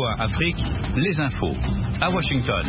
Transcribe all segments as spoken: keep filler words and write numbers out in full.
A Afrique, les infos. À Washington.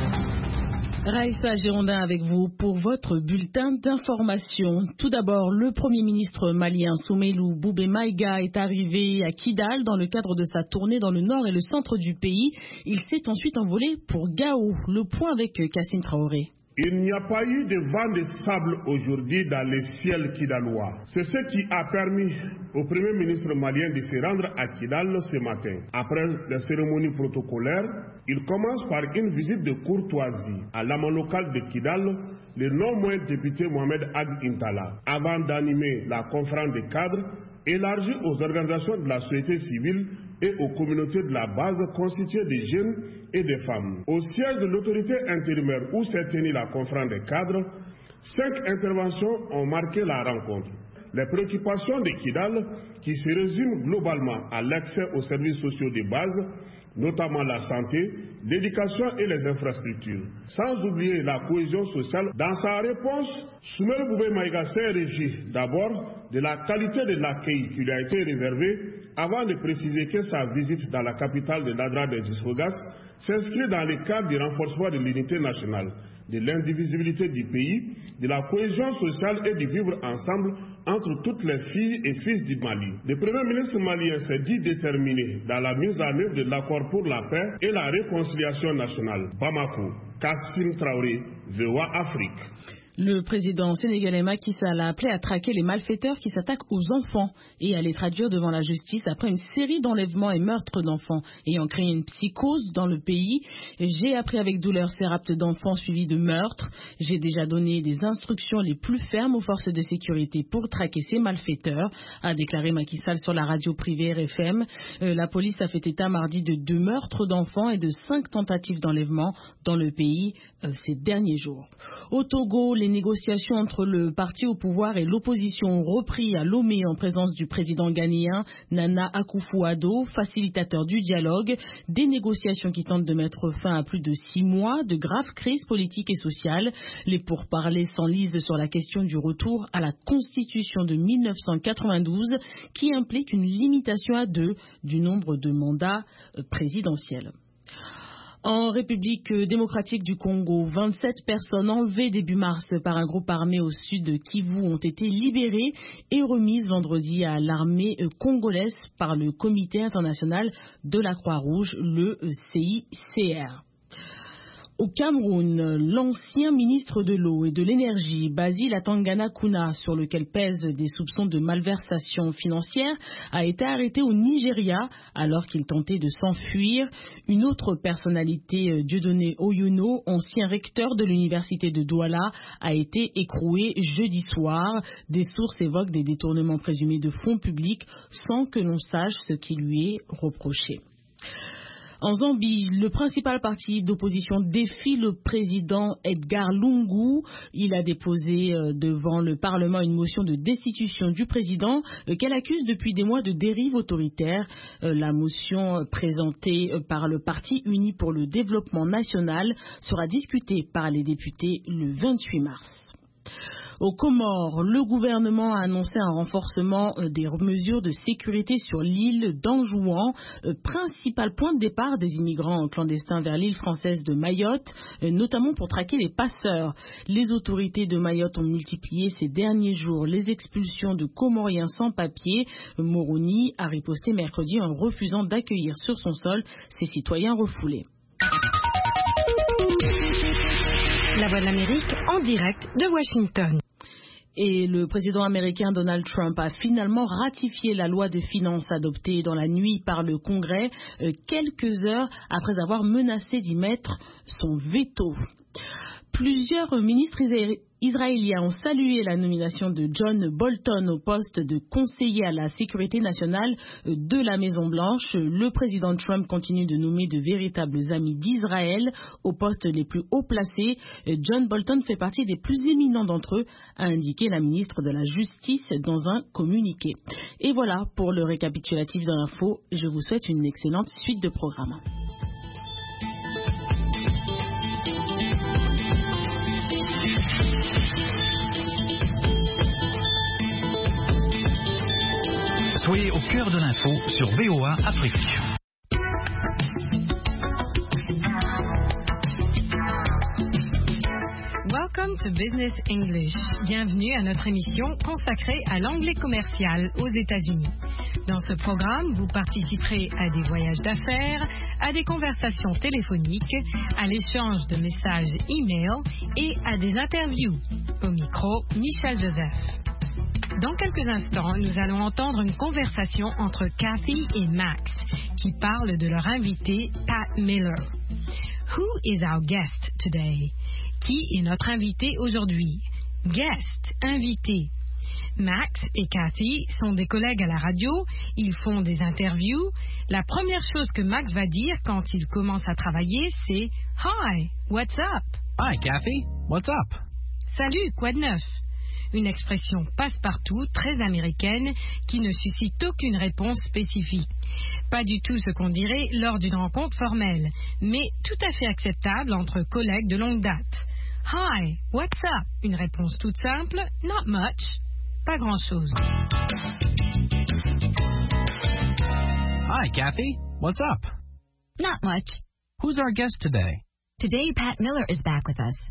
Raïssa Girondin avec vous pour votre bulletin d'information. Tout d'abord, le Premier ministre malien Soumeilou Boubé Maïga est arrivé à Kidal dans le cadre de sa tournée dans le nord et le centre du pays. Il s'est ensuite envolé pour Gao. Le point avec Cassine Traoré. Il n'y a pas eu de vent de sable aujourd'hui dans les ciels kidalois. C'est ce qui a permis au Premier ministre malien de se rendre à Kidal ce matin. Après la cérémonie protocolaire, il commence par une visite de courtoisie à l'amas local de Kidal, le non moins député Mohamed Ag Intala, avant d'animer la conférence des cadres élargie aux organisations de la société civile et aux communautés de la base constituées de jeunes et de femmes. Au siège de l'autorité intérimaire où s'est tenue la conférence des cadres, cinq interventions ont marqué la rencontre. Les préoccupations de Kidal, qui se résument globalement à l'accès aux services sociaux de base, notamment la santé, l'éducation et les infrastructures. Sans oublier la cohésion sociale, dans sa réponse, Soumeilou Boubé Maïga s'est réjoui d'abord de la qualité de l'accueil qui lui a été réservé, avant de préciser que sa visite dans la capitale de l'Adra des Isfogas s'inscrit dans le cadre du renforcement de l'unité nationale, de l'indivisibilité du pays, de la cohésion sociale et du vivre ensemble entre toutes les filles et fils du Mali. Le Premier ministre malien s'est dit déterminé dans la mise en œuvre de l'accord pour la paix et la réconciliation nationale. Bamako, Cassine Traoré, V O A Afrique. Le président sénégalais Macky Sall a appelé à traquer les malfaiteurs qui s'attaquent aux enfants et à les traduire devant la justice après une série d'enlèvements et meurtres d'enfants ayant créé une psychose dans le pays. J'ai appris avec douleur ces rapts d'enfants suivis de meurtres. J'ai déjà donné des instructions les plus fermes aux forces de sécurité pour traquer ces malfaiteurs, a déclaré Macky Sall sur la radio privée R F M. Euh, la police a fait état mardi de deux meurtres d'enfants et de cinq tentatives d'enlèvement dans le pays euh, ces derniers jours. Au Togo, les négociations entre le parti au pouvoir et l'opposition ont repris à Lomé en présence du président ghanéen Nana Akufo-Addo, facilitateur du dialogue. Des négociations qui tentent de mettre fin à plus de six mois de graves crises politiques et sociales. Les pourparlers s'enlisent sur la question du retour à la Constitution de mille neuf cent quatre-vingt-douze qui implique une limitation à deux du nombre de mandats présidentiels. En République démocratique du Congo, vingt-sept personnes enlevées début mars par un groupe armé au sud de Kivu ont été libérées et remises vendredi à l'armée congolaise par le Comité international de la Croix-Rouge, le C I C R. Au Cameroun, l'ancien ministre de l'eau et de l'énergie, Basil Atangana Kuna, sur lequel pèsent des soupçons de malversation financière, a été arrêté au Nigeria alors qu'il tentait de s'enfuir. Une autre personnalité, Dieudonné Oyuno, ancien recteur de l'université de Douala, a été écroué jeudi soir. Des sources évoquent des détournements présumés de fonds publics sans que l'on sache ce qui lui est reproché. En Zambie, le principal parti d'opposition défie le président Edgar Lungu. Il a déposé devant le Parlement une motion de destitution du président qu'elle accuse depuis des mois de dérive autoritaire. La motion présentée par le Parti uni pour le développement national sera discutée par les députés le vingt-huit mars. Aux Comores, le gouvernement a annoncé un renforcement des mesures de sécurité sur l'île d'Anjouan, principal point de départ des immigrants clandestins vers l'île française de Mayotte, notamment pour traquer les passeurs. Les autorités de Mayotte ont multiplié ces derniers jours les expulsions de Comoriens sans papier. Moroni a riposté mercredi en refusant d'accueillir sur son sol ces citoyens refoulés. La Voix de l'Amérique en direct de Washington. Et le président américain Donald Trump a finalement ratifié la loi de finances adoptée dans la nuit par le Congrès, euh, quelques heures après avoir menacé d'y mettre son veto. Plusieurs ministres israéliens ont salué la nomination de John Bolton au poste de conseiller à la sécurité nationale de la Maison-Blanche. Le président Trump continue de nommer de véritables amis d'Israël aux postes les plus haut placés. John Bolton fait partie des plus éminents d'entre eux, a indiqué la ministre de la Justice dans un communiqué. Et voilà pour le récapitulatif de l'info. Je vous souhaite une excellente suite de programmes. Soyez au cœur de l'info sur V O A Afrique. Welcome to Business English. Bienvenue à notre émission consacrée à l'anglais commercial aux États-Unis. Dans ce programme, vous participerez à des voyages d'affaires, à des conversations téléphoniques, à l'échange de messages e-mail et à des interviews. Au micro, Michel Joseph. Dans quelques instants, nous allons entendre une conversation entre Kathy et Max qui parlent de leur invité Pat Miller. Who is our guest today? Qui est notre invité aujourd'hui? Guest, invité. Max et Kathy sont des collègues à la radio, ils font des interviews. La première chose que Max va dire quand il commence à travailler, c'est « Hi, what's up? » Hi, Kathy. What's up? Salut, quoi de neuf? Une expression passe-partout, très américaine, qui ne suscite aucune réponse spécifique. Pas du tout ce qu'on dirait lors d'une rencontre formelle, mais tout à fait acceptable entre collègues de longue date. Hi, what's up? Une réponse toute simple, not much, pas grand-chose. Hi, Kathy. What's up? Not much. Who's our guest today? Today, Pat Miller is back with us.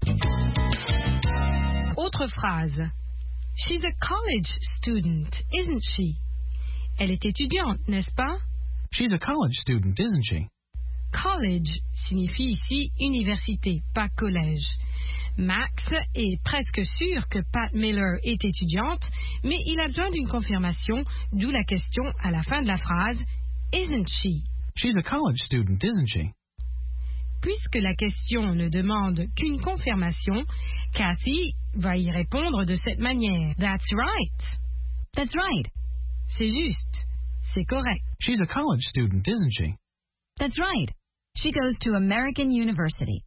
Autre phrase. She's a college student, isn't she? Elle est étudiante, n'est-ce pas? She's a college student, isn't she? College signifie ici université, pas collège. Max est presque sûr que Pat Miller est étudiante, mais il a besoin d'une confirmation, d'où la question à la fin de la phrase « Isn't she ?» She's a college student, isn't she? Puisque la question ne demande qu'une confirmation, Kathy va y répondre de cette manière. That's right. That's right. C'est juste. C'est correct. She's a college student, isn't she? That's right. She goes to American University.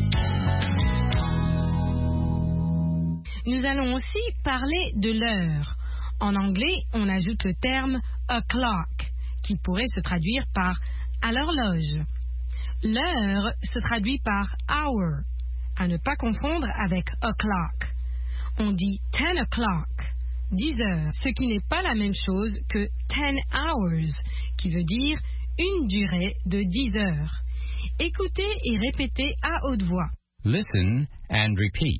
Nous allons aussi parler de l'heure. En anglais, on ajoute le terme o'clock, qui pourrait se traduire par à l'horloge. L'heure se traduit par hour, à ne pas confondre avec o'clock. On dit ten o'clock, dix heures, ce qui n'est pas la même chose que ten hours, qui veut dire une durée de dix heures. Écoutez et répétez à haute voix. Listen and repeat.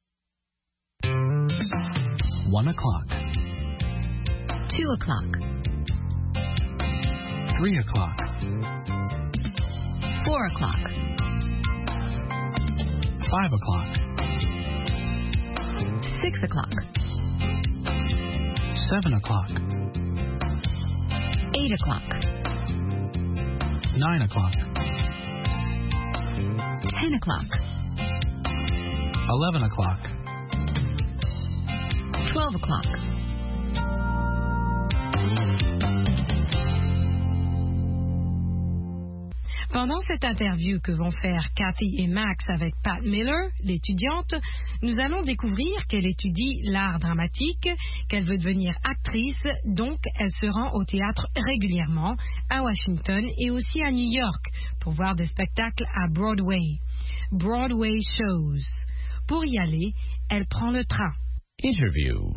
One o'clock. Two o'clock. Three o'clock. Four o'clock. Five o'clock. Six o'clock. Seven o'clock. Eight o'clock. Nine o'clock. Ten o'clock. Eleven o'clock. Twelve o'clock. Pendant cette interview que vont faire Kathy et Max avec Pat Miller, l'étudiante, nous allons découvrir qu'elle étudie l'art dramatique, qu'elle veut devenir actrice, donc elle se rend au théâtre régulièrement, à Washington et aussi à New York, pour voir des spectacles à Broadway. Broadway shows. Pour y aller, elle prend le train. Interview.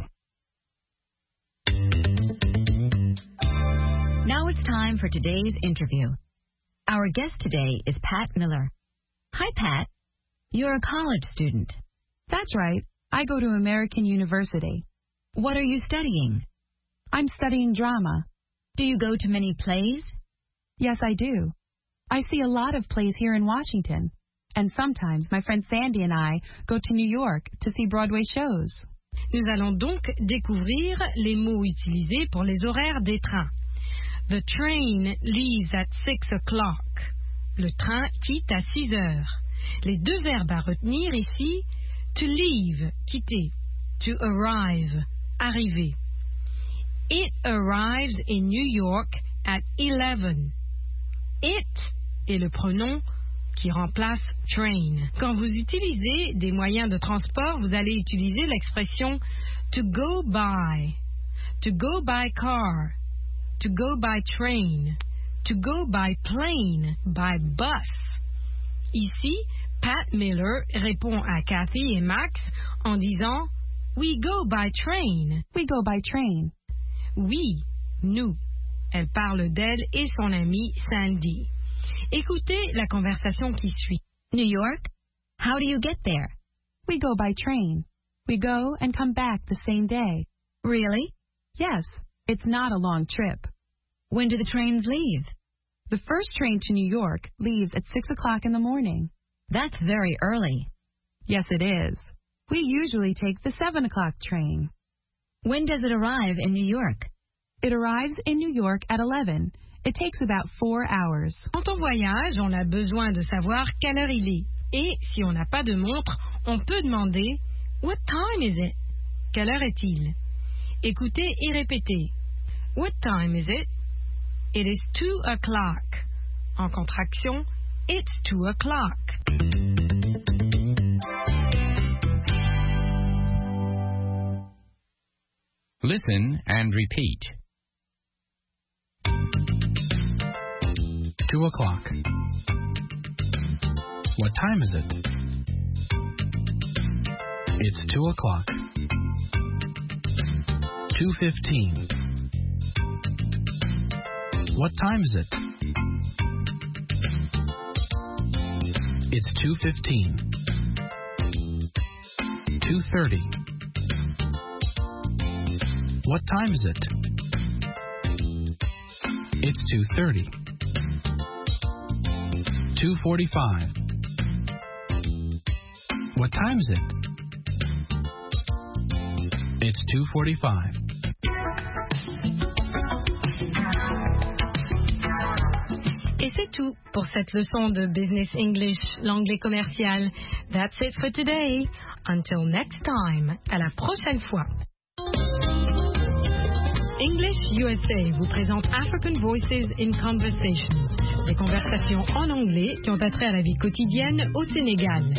Now it's time for today's interview. Our guest today is Pat Miller. Hi, Pat. You're a college student. That's right. I go to American University. What are you studying? I'm studying drama. Do you go to many plays? Yes, I do. I see a lot of plays here in Washington. And sometimes my friend Sandy and I go to New York to see Broadway shows. Nous allons donc découvrir les mots utilisés pour les horaires des trains. The train leaves at six o'clock. Le train quitte à six heures. Les deux verbes à retenir ici, to leave, quitter, to arrive, arriver. It arrives in New York at eleven. It est le pronom qui remplace train. Quand vous utilisez des moyens de transport, vous allez utiliser l'expression to go by, to go by car, to go by train, to go by plane, by bus. Ici, Pat Miller répond à Kathy et Max en disant « We go by train ». We go by train. Oui, nous. Elle parle d'elle et son amie Sandy. Écoutez la conversation qui suit. New York? How do you get there? We go by train. We go and come back the same day. Really? Yes, it's not a long trip. When do the trains leave? The first train to New York leaves at six o'clock in the morning. That's very early. Yes, it is. We usually take the seven o'clock train. When does it arrive in New York? It arrives in New York at eleven. It takes about four hours. Quand on voyage, on a besoin de savoir quelle heure il est. Et si on n'a pas de montre, on peut demander « What time is it ?» Quelle heure est-il? Écoutez et répétez. What time is it? It is two o'clock. En contraction, it's two o'clock. Listen and repeat. Two o'clock. What time is it? It's two o'clock. Two fifteen. What time is it? It's two fifteen. Two thirty. What time is it? It's two thirty. Two forty-five. What time is it? It's two forty-five. Et c'est tout pour cette leçon de Business English, l'anglais commercial. That's it for today. Until next time. À la prochaine fois. English U S A vous présente African Voices in Conversation. Des conversations en anglais qui ont attrait à la vie quotidienne au Sénégal.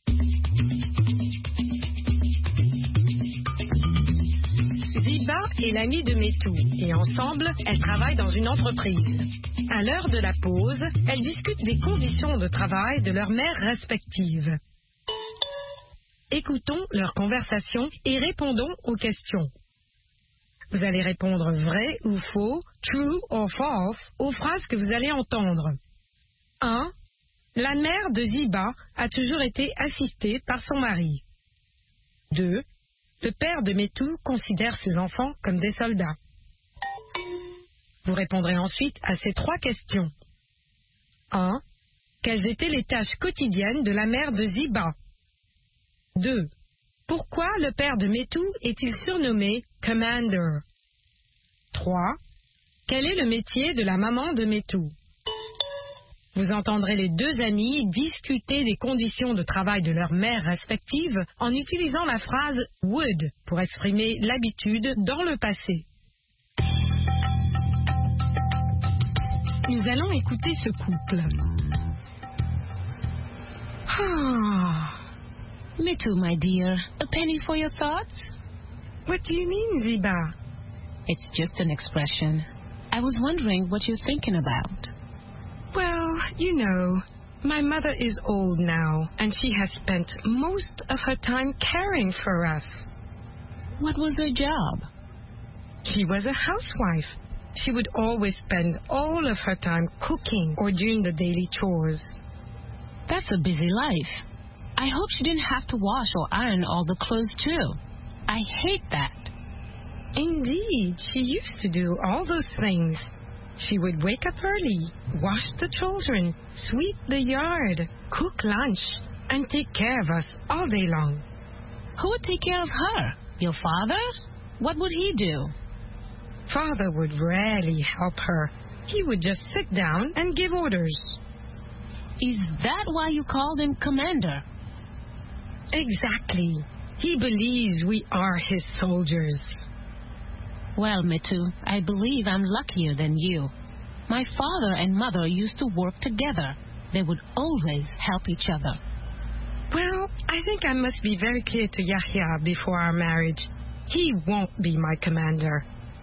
Ziba est l'amie de Metou et ensemble, elles travaillent dans une entreprise. À l'heure de la pause, elles discutent des conditions de travail de leurs mères respectives. Écoutons leur conversation et répondons aux questions. Vous allez répondre vrai ou faux, true or false, aux phrases que vous allez entendre. un. La mère de Ziba a toujours été assistée par son mari. deux. Le père de Metou considère ses enfants comme des soldats. Vous répondrez ensuite à ces trois questions. un. Quelles étaient les tâches quotidiennes de la mère de Ziba? deux. Pourquoi le père de Metou est-il surnommé Commander? trois. Quel est le métier de la maman de Metou? Vous entendrez les deux amies discuter des conditions de travail de leurs mères respectives en utilisant la phrase would pour exprimer l'habitude dans le passé. Nous allons écouter ce couple. Ah. Metu, my dear, a penny for your thoughts? What do you mean, Ziba? It's just an expression. I was wondering what you're thinking about. Well, you know, my mother is old now, and she has spent most of her time caring for us. What was her job? She was a housewife. She would always spend all of her time cooking or doing the daily chores. That's a busy life. I hope she didn't have to wash or iron all the clothes, too. I hate that. Indeed, she used to do all those things. She would wake up early, wash the children, sweep the yard, cook lunch, and take care of us all day long. Who would take care of her? Your father? What would he do? Father would rarely help her. He would just sit down and give orders. Is that why you called him Commander? Exactly. He believes we are his soldiers. Well, Metu, I believe I'm luckier than you. My father and mother used to work together. They would always help each other. Well, I think I must be very clear to Yahya before our marriage. He won't be my commander.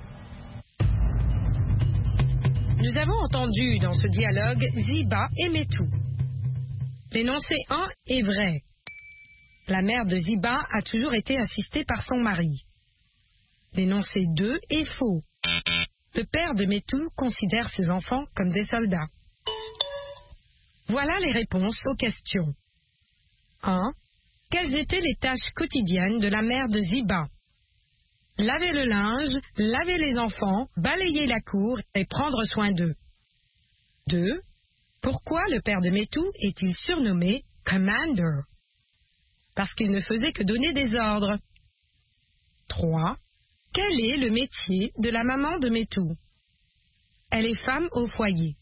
Nous avons entendu dans ce dialogue Ziba et Metu. L'énoncé un est vrai. La mère de Ziba a toujours été assistée par son mari. L'énoncé deux est faux. Le père de Metu considère ses enfants comme des soldats. Voilà les réponses aux questions. un. quelles étaient les tâches quotidiennes de la mère de Ziba? Laver le linge, laver les enfants, balayer la cour et prendre soin d'eux. deux. Pourquoi le père de Métou est-il surnommé Commander? Parce qu'il ne faisait que donner des ordres. trois. Quel est le métier de la maman de Métou? Elle est femme au foyer.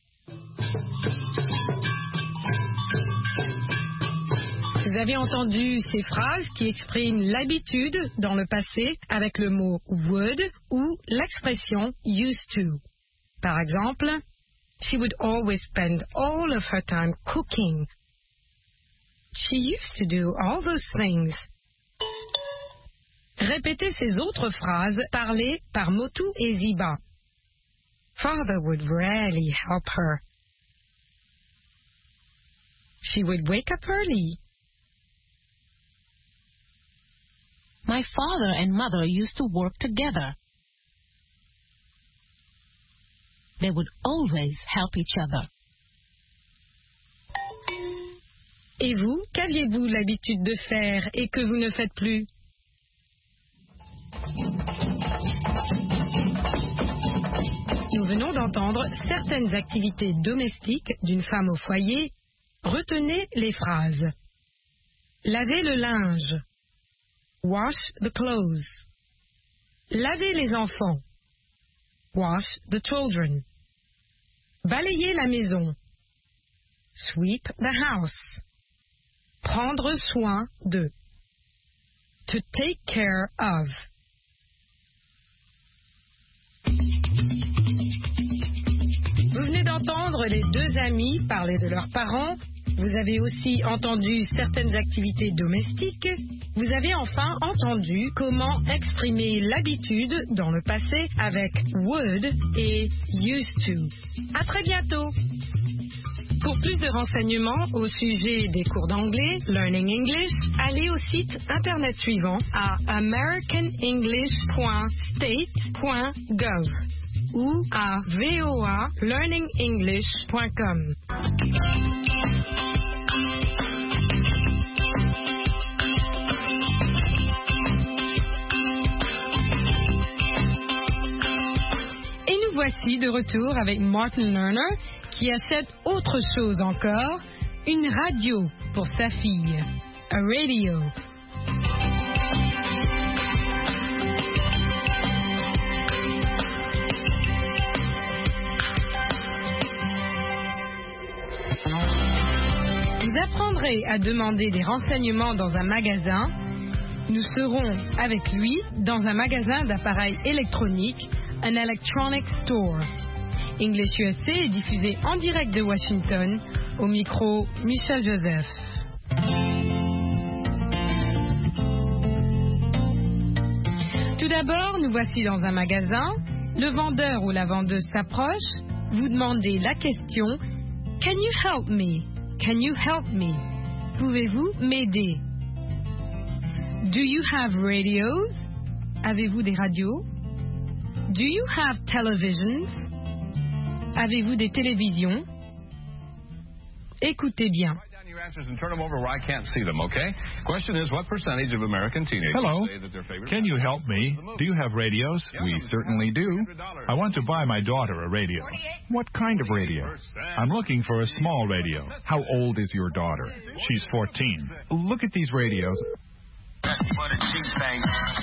Vous avez entendu ces phrases qui expriment l'habitude dans le passé avec le mot would ou l'expression used to. Par exemple, she would always spend all of her time cooking. She used to do all those things. Répétez ces autres phrases parlées par Motu et Ziba. Father would rarely help her. She would wake up early. My father and mother used to work together. They would always help each other. Et vous, qu'aviez-vous l'habitude de faire et que vous ne faites plus? Nous venons d'entendre certaines activités domestiques d'une femme au foyer. Retenez les phrases. Laver le linge. Wash the clothes. Laver les enfants. Wash the children. Balayer la maison. Sweep the house. Prendre soin de. To take care of. Vous venez d'entendre les deux amis parler de leurs parents. Vous avez aussi entendu certaines activités domestiques. Vous avez enfin entendu comment exprimer l'habitude dans le passé avec would et used to. À très bientôt. Pour plus de renseignements au sujet des cours d'anglais, Learning English, allez au site internet suivant à american english point state point gov ou à v o a learning english point com. Et nous voici de retour avec Martin Lerner qui achète autre chose encore, une radio pour sa fille. A radio. Vous apprendrez à demander des renseignements dans un magasin. Nous serons avec lui dans un magasin d'appareils électroniques, un electronic store. English U S A est diffusé en direct de Washington, au micro Michel Joseph. Tout d'abord, nous voici dans un magasin. Le vendeur ou la vendeuse s'approche. Vous demandez la question « Can you help me? Can you help me? Pouvez-vous m'aider? Do you have radios? Avez-vous des radios? Do you have televisions? Avez-vous des télévisions? Écoutez bien. And turn them over where I can't see them, okay? Question is, what percentage of American teenagers Hello. say that their favorite... Can you help me? Do you have radios? We certainly do. I want to buy my daughter a radio. What kind of radio? I'm looking for a small radio. How old is your daughter? She's fourteen. Look at these radios. What a cheap thing.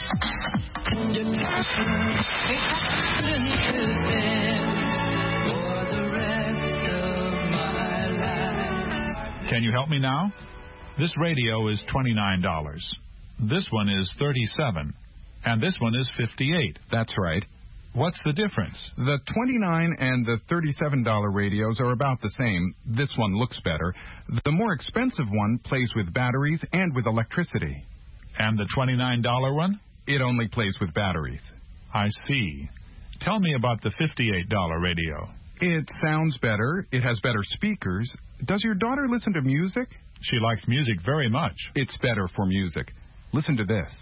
Can you help me now? This radio is twenty-nine dollars. This one is thirty-seven dollars. And this one is fifty-eight dollars. That's right. What's the difference? The twenty-nine dollars and the thirty-seven dollars radios are about the same. This one looks better. The more expensive one plays with batteries and with electricity. And the twenty-nine dollars one? It only plays with batteries. I see. Tell me about the fifty-eight dollars radio. It sounds better. It has better speakers. Does your daughter listen to music? She likes music very much. It's better for music. Listen to this.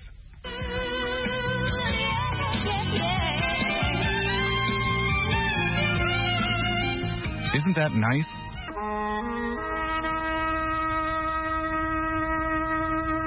Isn't that nice?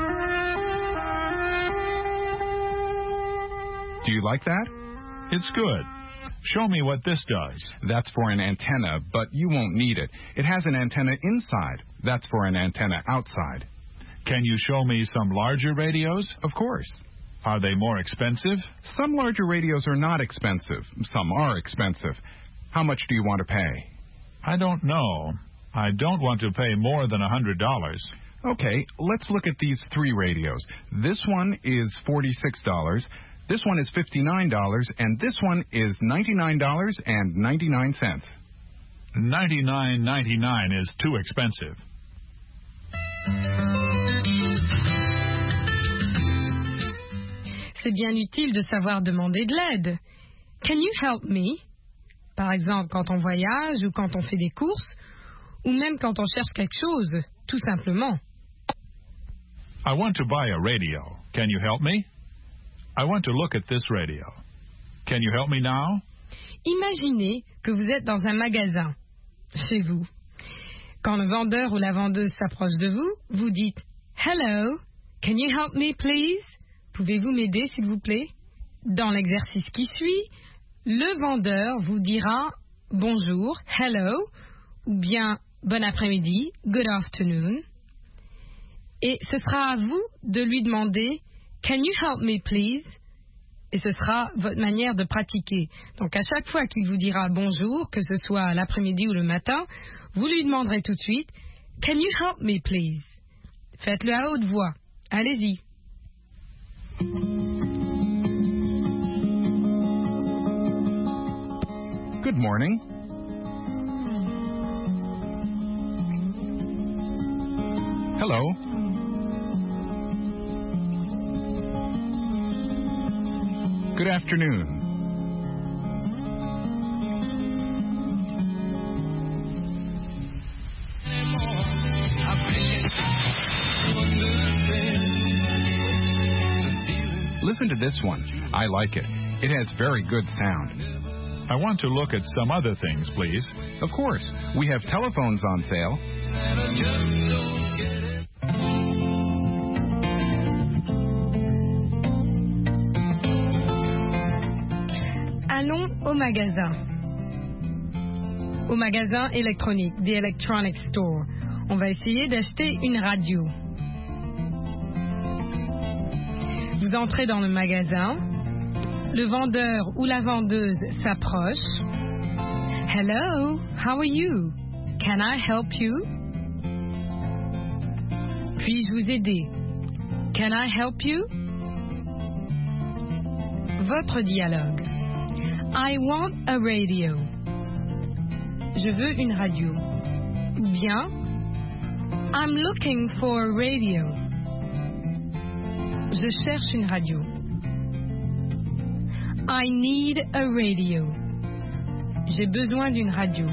Do you like that? It's good. Show me what this does. That's for an antenna, but you won't need it. It has an antenna inside. That's for an antenna outside. Can you show me some larger radios? Of course. Are they more expensive? Some larger radios are not expensive. Some are expensive. How much do you want to pay? I don't know. I don't want to pay more than one hundred dollars. Okay, let's look at these three radios. This one is forty-six dollars, this one is fifty-nine dollars, and this one is ninety-nine dollars and ninety-nine cents. ninety-nine ninety-nine is too expensive. C'est bien utile de savoir demander de l'aide. Can you help me? Par exemple, quand on voyage ou quand on fait des courses, ou même quand on cherche quelque chose, tout simplement. I want to buy a radio. Can you help me? I want to look at this radio. Can you help me now? Imaginez que vous êtes dans un magasin, chez vous. Quand le vendeur ou la vendeuse s'approche de vous, vous dites « Hello, can you help me please? Pouvez-vous m'aider s'il vous plaît ?» Dans l'exercice qui suit, le vendeur vous dira « Bonjour, hello » ou bien « Bon après-midi, good afternoon ». Et ce sera à vous de lui demander « Can you help me please ?» Et ce sera votre manière de pratiquer. Donc à chaque fois qu'il vous dira bonjour, que ce soit l'après-midi ou le matin, vous lui demanderez tout de suite « Can you help me please ?» Faites-le à haute voix. Allez-y. Good morning. Hello. Good afternoon. Listen to this one. I like it. It has very good sound. I want to look at some other things, please. Of course. We have telephones on sale. Allons au magasin. Au magasin électronique, the electronic store. On va essayer d'acheter une radio. Vous entrez dans le magasin. Le vendeur ou la vendeuse s'approche. Hello, how are you? Can I help you? Puis-je vous aider? Can I help you? Votre dialogue. I want a radio. Je veux une radio. Ou bien, I'm looking for a radio. Je cherche une radio. I need a radio. J'ai besoin d'une radio.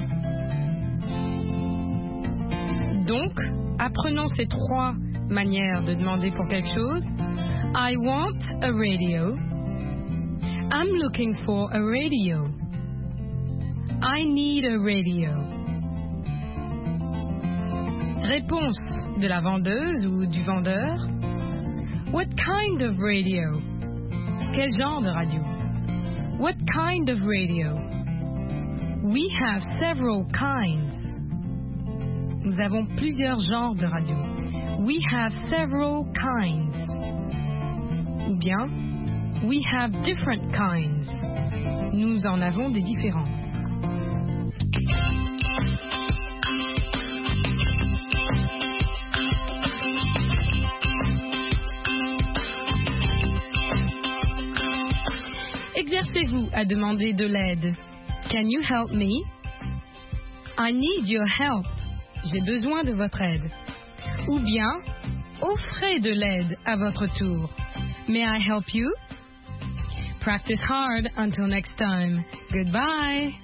Donc, apprenons ces trois manières de demander pour quelque chose. I want a radio. I'm looking for a radio. I need a radio. Réponse de la vendeuse ou du vendeur. What kind of radio? Quel genre de radio? What kind of radio? We have several kinds. Nous avons plusieurs genres de radio. We have several kinds. Ou bien, we have different kinds. Nous en avons des différents. Exercez-vous à demander de l'aide. Can you help me? I need your help. J'ai besoin de votre aide. Ou bien, offrez de l'aide à votre tour. May I help you? Practice hard until next time. Goodbye.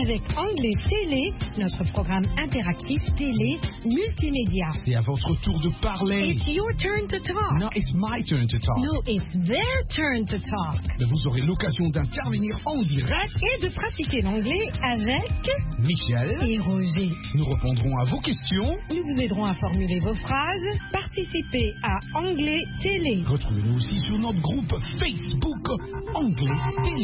avec Anglais Télé, notre programme interactif télé multimédia. C'est à votre tour de parler. It's your turn to talk. No, it's my turn to talk. No, it's their turn to talk. Mais vous aurez l'occasion d'intervenir en direct et de pratiquer l'anglais avec Michel et Roger. Nous répondrons à vos questions. Nous vous aiderons à formuler vos phrases. Participez à Anglais Télé. Retrouvez-nous aussi sur notre groupe Facebook Anglais Télé.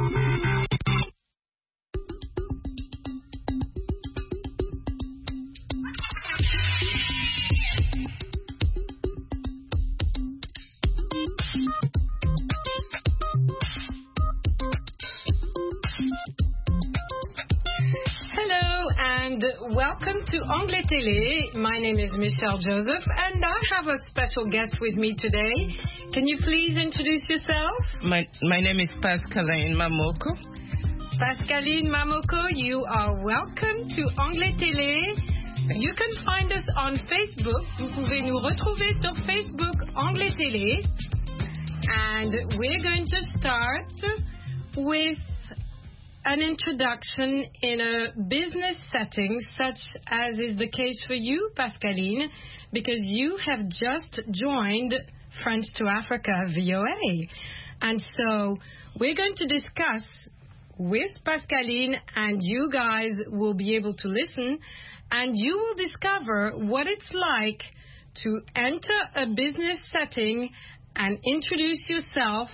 Welcome to Anglais Télé. My name is Michelle Joseph, and I have a special guest with me today. Can you please introduce yourself? My, my name is Pascaline Mamoko. Pascaline Mamoko, you are welcome to Anglais Télé. You can find us on Facebook. Vous pouvez nous retrouver sur Facebook Anglais Télé. And we're going to start with an introduction in a business setting, such as is the case for you, Pascaline, because you have just joined French to Africa V O A. And so we're going to discuss with Pascaline, and you guys will be able to listen, and you will discover what it's like to enter a business setting and introduce yourself.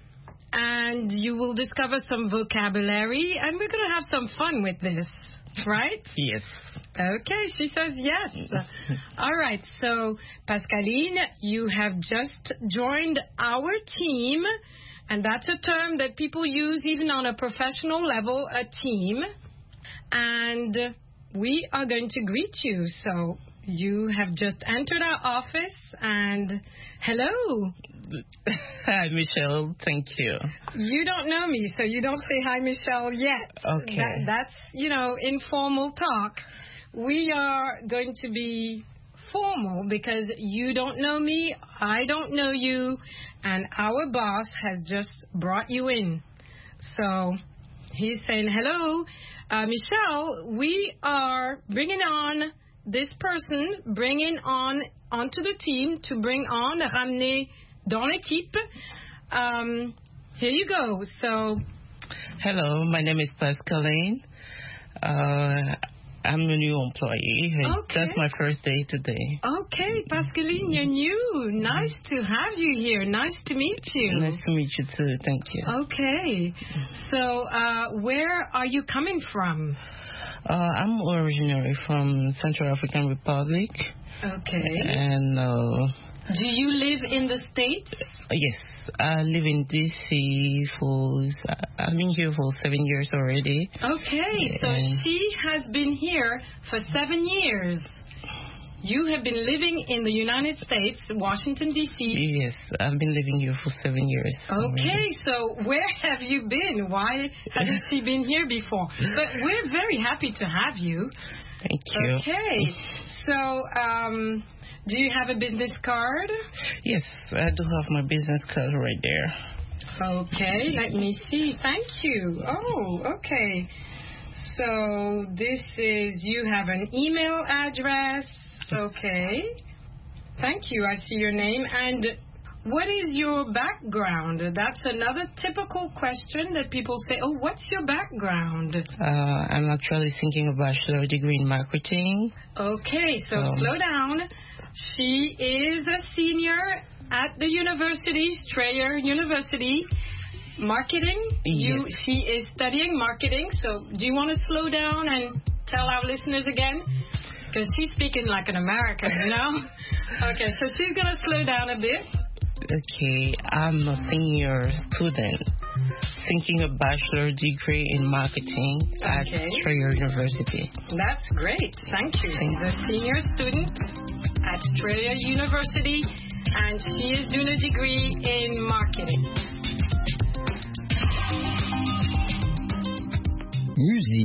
And you will discover some vocabulary, and we're going to have some fun with this, right? Yes. Okay, she says yes. All right, so Pascaline, you have just joined our team, and that's a term that people use even on a professional level, a team. And we are going to greet you. So you have just entered our office, and hello. Hi, Michelle. Thank you. You don't know me, so you don't say hi, Michelle, yet. Okay. That, that's, you know, informal talk. We are going to be formal because you don't know me, I don't know you, and our boss has just brought you in. So he's saying, hello, uh, Michelle, we are bringing on this person, bringing on onto the team to bring on, ramener dans l'équipe. Um, here you go. So, hello, my name is Pascaline. Uh, I'm a new employee. Okay. That's my first day today. Okay, Pascaline, you're new. Nice to have you here. Nice to meet you. Nice to meet you too. Thank you. Okay. So, uh, where are you coming from? Uh, I'm originally from Central African Republic. Okay. And uh, do you live in the States? Yes, I live in D C for, I've been here for seven years already. Okay, so and she has been here for seven years. You have been living in the United States, Washington, D C Yes, I've been living here for seven years. Okay, already. So where have you been? Why hasn't she been here before? But we're very happy to have you. Thank you. Okay, so um, do you have a business card? Yes, I do have my business card right there. Okay, let me see. Thank you. Oh, okay. So this is, you have an email address. Okay. Thank you. I see your name. And what is your background? That's another typical question that people say, oh, what's your background? Uh, I'm actually thinking of a bachelor degree in marketing. Okay, so um, slow down. She is a senior at the university, Strayer University. Marketing? Yes. You, she is studying marketing. So do you want to slow down and tell our listeners again? Because she's speaking like an American, you know? Okay, so she's going to slow down a bit. Okay, I'm a senior student thinking a bachelor degree in marketing at Okay. Strayer University. That's great. Thank you. She's a senior student at Strayer University, and she is doing a degree in marketing. Musique.